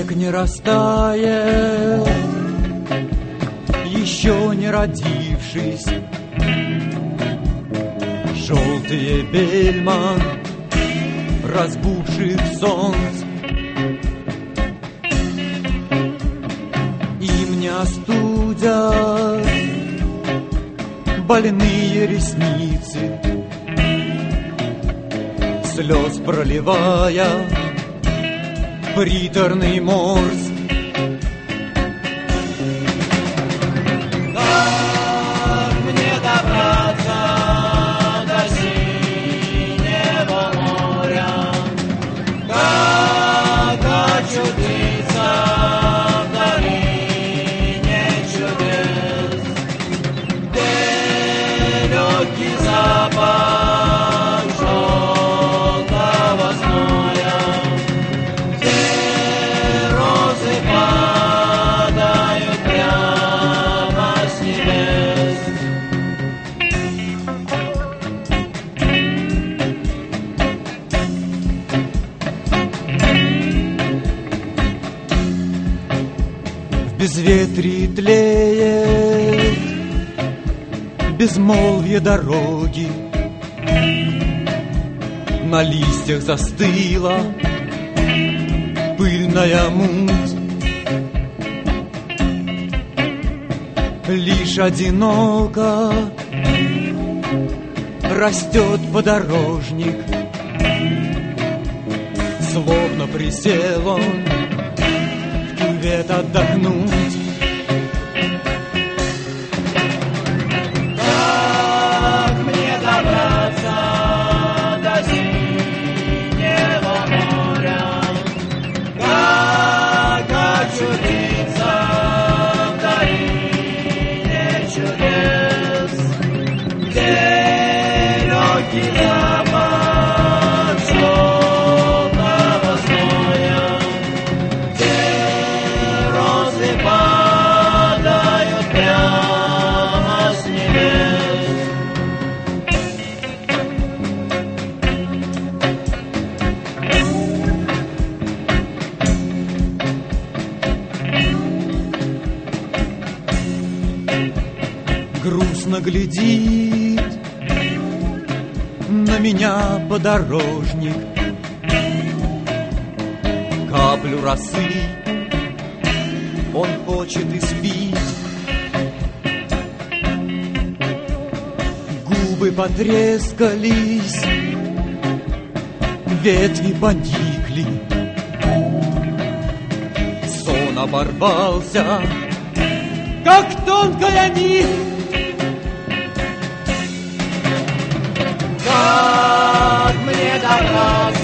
Снег не растает, еще не родившись. Желтые бельма разбухших солнц, им не остудят больные ресницы, слез проливая приторный морс. Как мне добраться до синего моря? Как очутиться в долине чудес, где легкий запах желтого зноя, где розы падают прямо с небес. В безветрии тлеет безмолвие дороги, на листьях застыла пыльная муть. Лишь одиноко растет подорожник, словно присел он в кювет отдохнуть. Как мне добраться до синего моря? Как очутиться в долине чудес, где легкий запах желтого зноя, где розы падают прямо с небес. Грустно глядит на меня подорожник, каплю росы он хочет испить. Губы потрескались, ветви поникли, сон оборвался, как тонкая нить. Как мне добраться